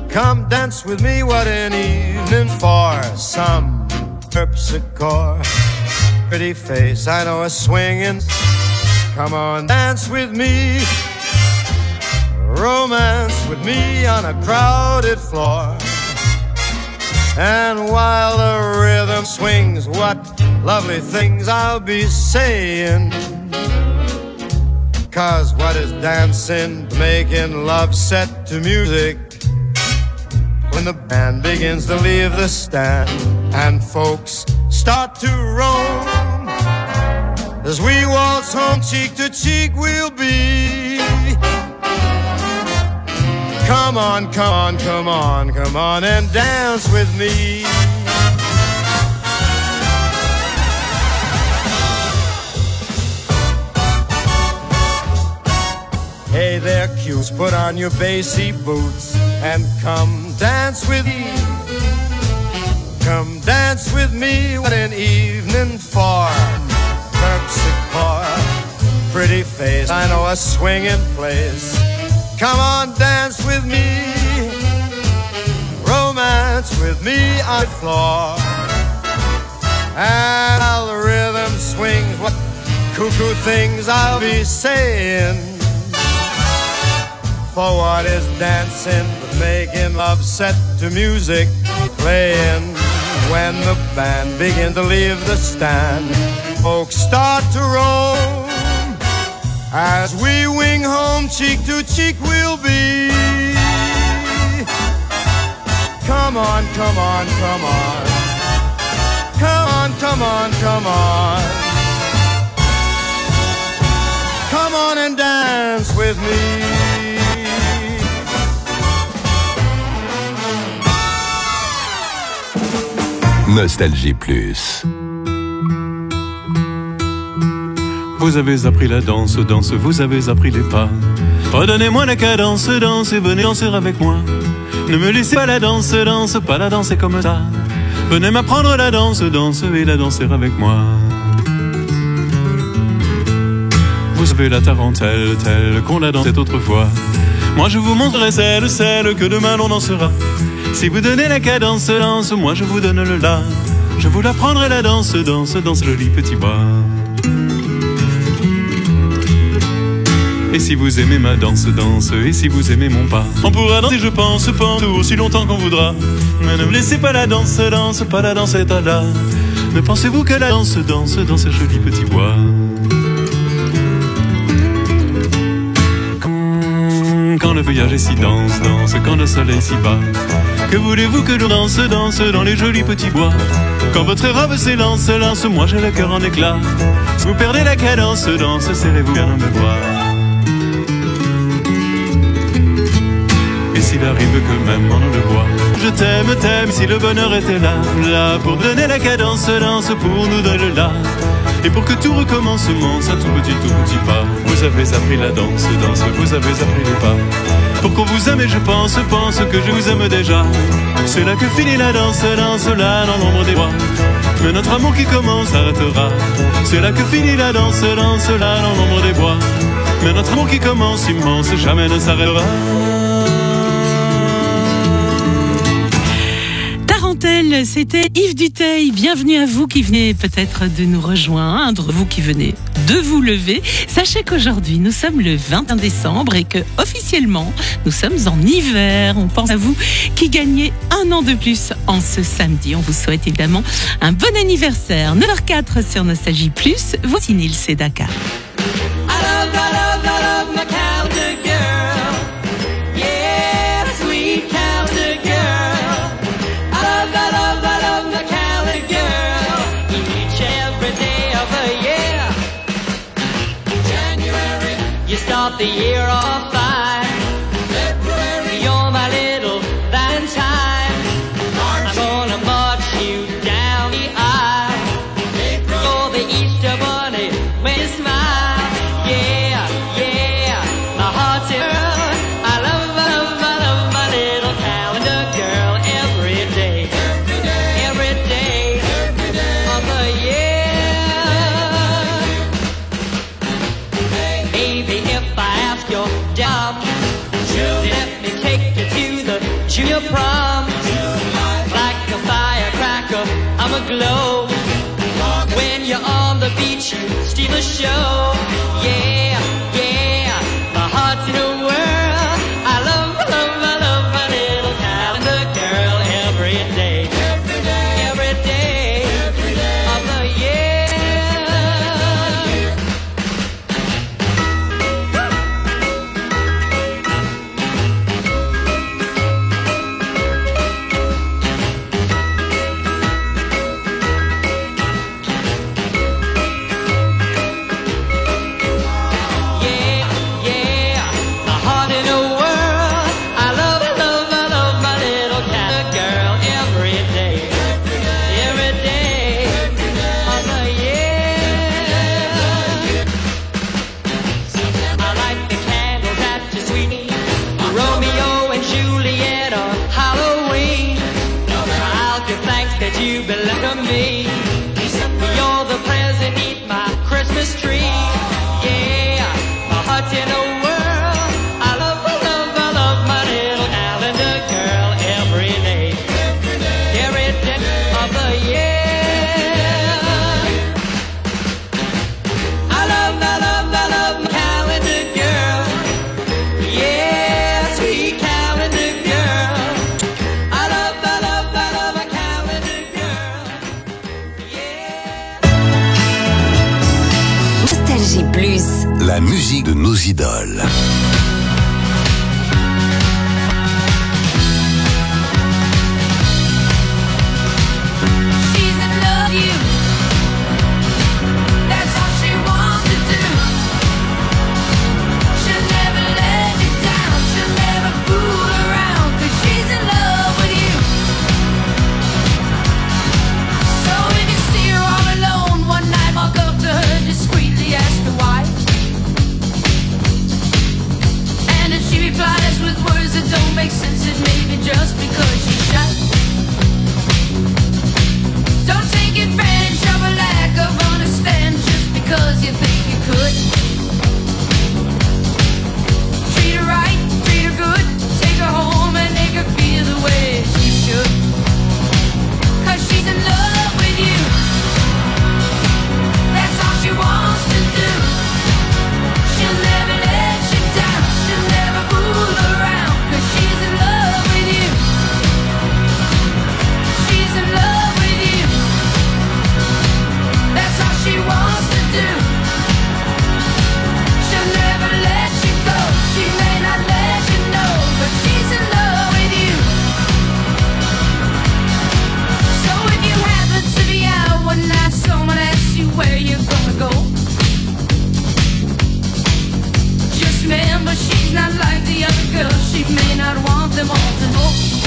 come dance with me, what an evening for some harpsichord. Pretty face, I know a swinging. Come on, dance with me. Romance with me on a crowded floor. And while the rhythm swings, what lovely things I'll be saying. 'Cause what is dancing, making love set to music? When the band begins to leave the stand and folks start to roam, as we waltz home cheek to cheek we'll be. Come on, come on, come on, come on and dance with me. Hey there, cutes, put on your bassy boots and come dance with me. Come dance with me, what an evening for harpsichord. Pretty face, I know a swinging place. Come on, dance with me. Romance with me on the floor. And while the rhythm swings, what cuckoo things I'll be saying. For what is dancing but making love set to music playing? When the band begin to leave the stand, folks start to roam. As we wing home cheek to cheek we'll be. Come on, come on, come on. Come on, come on, come on. Come on and dance with me. Nostalgie Plus. Vous avez appris la danse, danse, vous avez appris les pas. Redonnez-moi la cadence, danse et venez danser avec moi. Ne me laissez pas la danse, danse, pas la danser comme ça. Venez m'apprendre la danse, danse et la danser avec moi. Vous savez la tarentelle, telle qu'on la dansait autrefois. Moi je vous montrerai celle que demain l'on dansera. Si vous donnez la cadence, danse, moi je vous donne le la. Je vous l'apprendrai la danse, danse, dans ce joli petit bois. Et si vous aimez ma danse, danse, et si vous aimez mon pas, on pourra danser, je pense, aussi longtemps qu'on voudra. Mais ne me laissez pas la danse, danse, pas la danse est à là. Ne pensez-vous que la danse, danse, dans ce joli petit bois. Quand le feuillage est si dense, danse, quand le soleil s'y bat. Que voulez-vous que l'on danse, danse dans les jolis petits bois. Quand votre robe s'élance, lance, moi j'ai le cœur en éclat. Si vous perdez la cadence, danse, serrez-vous bien dans mes bras. Et s'il arrive que même en le bois, je t'aime, t'aime, si le bonheur était là, là, pour donner la cadence, danse, pour nous donner le là. Et pour que tout recommencement, ça tout petit pas. Vous avez appris la danse, danse, vous avez appris les pas. Pour qu'on vous aime et je pense que je vous aime déjà. C'est là que finit la danse, danse là dans l'ombre des bois. Mais notre amour qui commence s'arrêtera. C'est là que finit la danse, danse là dans l'ombre des bois. Mais notre amour qui commence immense jamais ne s'arrêtera. C'était Yves Duteil. Bienvenue à vous qui venez peut-être de nous rejoindre, vous qui venez de vous lever. Sachez qu'aujourd'hui, nous sommes le 21 décembre et que officiellement, nous sommes en hiver. On pense à vous qui gagnez un an de plus en ce samedi. On vous souhaite évidemment un bon anniversaire. 9h04 sur Nostalgie Plus. Voici Nils et Dakar. Start the year off fine. February, you're my little Valentine. March, I'm gonna march you down the aisle. April, you're the Easter bunny with a smile. Yeah, yeah, my heart's a girl. I love my little calendar girl every day. Every day of the year. Baby, if I ask your dad summer glow. When you're on the beach, you steal a show. Yeah, yeah, my heart's in a whirl. I love my little calendar girl every day. Every day of the year. You belong to me. You're the present beneath my Christmas tree. Yeah, my heart's in a whirl. I love my little calendar girl every day of the year. I love my calendar girl. Yeah, sweet calendar girl. I love my calendar girl. Yeah. Nostalgie Plus. La musique de nos idoles. She's in love with you. That's all she wants to do. She'll never let you down. She'll never fool around. 'Cause she's in love with you. So if you see her all alone one night, walk up to her discreetly, ask her why. And if she replies with words that don't make sense, it may be just because she's shy. Don't take advantage of a lack of understanding just because you think you could. Treat her right, treat her good, take her home and make her feel the way she should. 'Cause she's in love with you. That's all she wants to do. She'll never let you down. She'll never fool around. 'Cause she's in love with you. She's in love with you. That's all she wants to do. She'll never let you go. She may not let you know, but she's in love with you. So if you happen to be out one night, someone asks you where you're gonna go, just remember she's not like the other girls. She may not want them all to know.